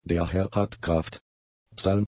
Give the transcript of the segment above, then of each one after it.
Der Herr hat Kraft. Psalm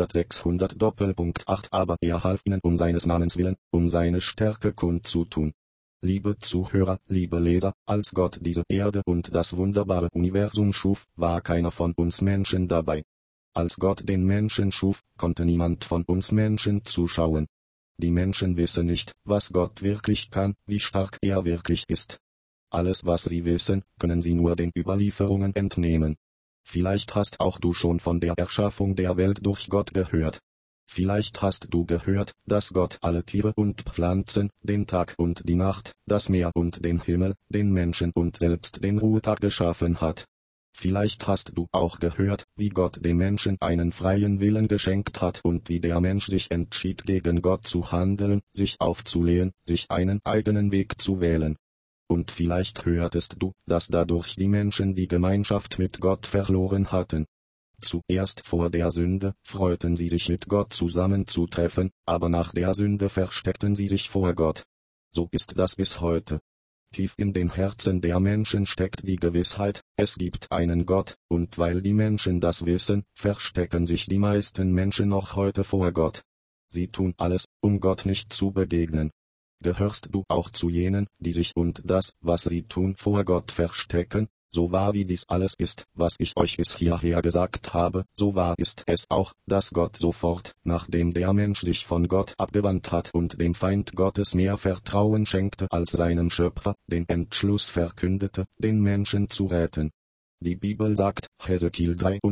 100:600:8 Aber er half ihnen um seines Namens willen, um seine Stärke kundzutun. Liebe Zuhörer, liebe Leser, als Gott diese Erde und das wunderbare Universum schuf, war keiner von uns Menschen dabei. Als Gott den Menschen schuf, konnte niemand von uns Menschen zuschauen. Die Menschen wissen nicht, was Gott wirklich kann, wie stark er wirklich ist. Alles, was sie wissen, können sie nur den Überlieferungen entnehmen. Vielleicht hast auch du schon von der Erschaffung der Welt durch Gott gehört. Vielleicht hast du gehört, dass Gott alle Tiere und Pflanzen, den Tag und die Nacht, das Meer und den Himmel, den Menschen und selbst den Ruhetag geschaffen hat. Vielleicht hast du auch gehört, wie Gott dem Menschen einen freien Willen geschenkt hat und wie der Mensch sich entschied, gegen Gott zu handeln, sich aufzulehnen, sich einen eigenen Weg zu wählen. Und vielleicht hörtest du, dass dadurch die Menschen die Gemeinschaft mit Gott verloren hatten. Zuerst vor der Sünde freuten sie sich mit Gott zusammenzutreffen, aber nach der Sünde versteckten sie sich vor Gott. So ist das bis heute. Tief in den Herzen der Menschen steckt die Gewissheit, es gibt einen Gott, und weil die Menschen das wissen, verstecken sich die meisten Menschen noch heute vor Gott. Sie tun alles, um Gott nicht zu begegnen. Gehörst du auch zu jenen, die sich und das, was sie tun, vor Gott verstecken? So wahr wie dies alles ist, was ich euch bis hierher gesagt habe, so wahr ist es auch, dass Gott sofort, nachdem der Mensch sich von Gott abgewandt hat und dem Feind Gottes mehr Vertrauen schenkte als seinem Schöpfer, den Entschluss verkündete, den Menschen zu retten. Die Bibel sagt, Hesekiel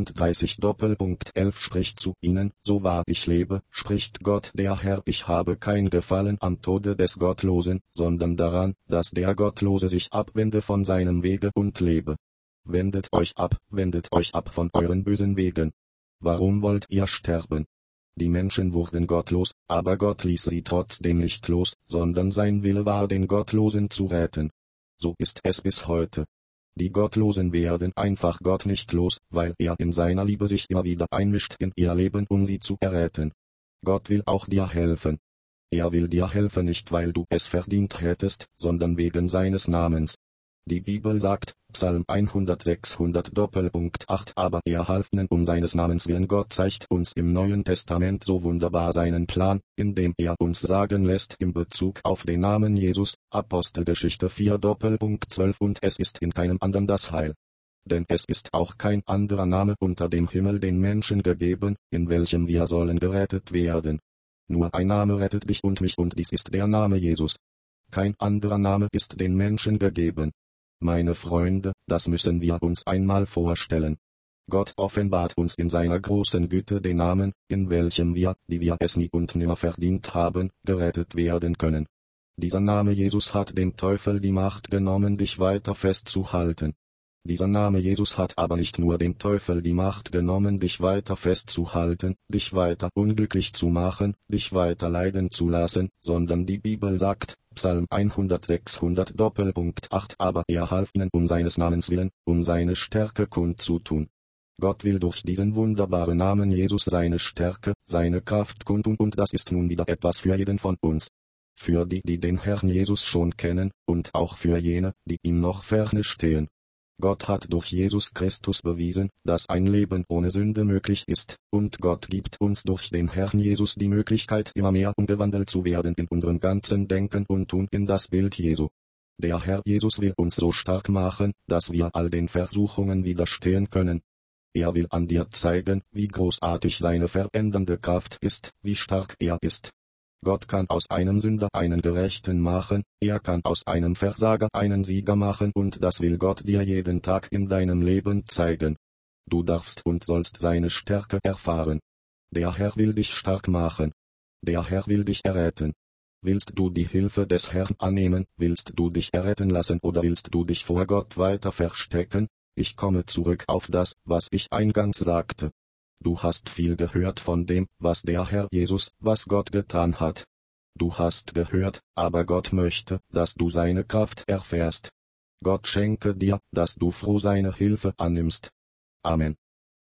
33:11 spricht zu ihnen, so wahr ich lebe, spricht Gott der Herr, ich habe kein Gefallen am Tode des Gottlosen, sondern daran, dass der Gottlose sich abwende von seinem Wege und lebe. Wendet euch ab von euren bösen Wegen. Warum wollt ihr sterben? Die Menschen wurden gottlos, aber Gott ließ sie trotzdem nicht los, sondern sein Wille war, den Gottlosen zu retten. So ist es bis heute. Die Gottlosen werden einfach Gott nicht los, weil er in seiner Liebe sich immer wieder einmischt in ihr Leben, um sie zu erretten. Gott will auch dir helfen. Er will dir helfen nicht, weil du es verdient hättest, sondern wegen seines Namens. Die Bibel sagt, Psalm 100:600:8 Aber er half ihnen um seines Namens willen. Gott zeigt uns im Neuen Testament so wunderbar seinen Plan, indem er uns sagen lässt in Bezug auf den Namen Jesus, Apostelgeschichte 4:12 Und es ist in keinem anderen das Heil. Denn es ist auch kein anderer Name unter dem Himmel den Menschen gegeben, in welchem wir sollen gerettet werden. Nur ein Name rettet dich und mich und dies ist der Name Jesus. Kein anderer Name ist den Menschen gegeben. Meine Freunde, das müssen wir uns einmal vorstellen. Gott offenbart uns in seiner großen Güte den Namen, in welchem wir, die wir es nie und nimmer verdient haben, gerettet werden können. Dieser Name Jesus hat dem Teufel die Macht genommen, dich weiter festzuhalten. Dieser Name Jesus hat aber nicht nur dem Teufel die Macht genommen, dich weiter festzuhalten, dich weiter unglücklich zu machen, dich weiter leiden zu lassen, sondern die Bibel sagt, Psalm 100:600:8 Aber er half ihnen um seines Namens willen, um seine Stärke kundzutun. Gott will durch diesen wunderbaren Namen Jesus seine Stärke, seine Kraft kundtun und das ist nun wieder etwas für jeden von uns. Für die, die den Herrn Jesus schon kennen, und auch für jene, die ihm noch ferne stehen. Gott hat durch Jesus Christus bewiesen, dass ein Leben ohne Sünde möglich ist, und Gott gibt uns durch den Herrn Jesus die Möglichkeit, immer mehr umgewandelt zu werden in unserem ganzen Denken und Tun in das Bild Jesu. Der Herr Jesus will uns so stark machen, dass wir all den Versuchungen widerstehen können. Er will an dir zeigen, wie großartig seine verändernde Kraft ist, wie stark er ist. Gott kann aus einem Sünder einen Gerechten machen, er kann aus einem Versager einen Sieger machen und das will Gott dir jeden Tag in deinem Leben zeigen. Du darfst und sollst seine Stärke erfahren. Der Herr will dich stark machen. Der Herr will dich erretten. Willst du die Hilfe des Herrn annehmen, willst du dich erretten lassen oder willst du dich vor Gott weiter verstecken? Ich komme zurück auf das, was ich eingangs sagte. Du hast viel gehört von dem, was der Herr Jesus, was Gott getan hat. Du hast gehört, aber Gott möchte, dass du seine Kraft erfährst. Gott schenke dir, dass du froh seine Hilfe annimmst. Amen.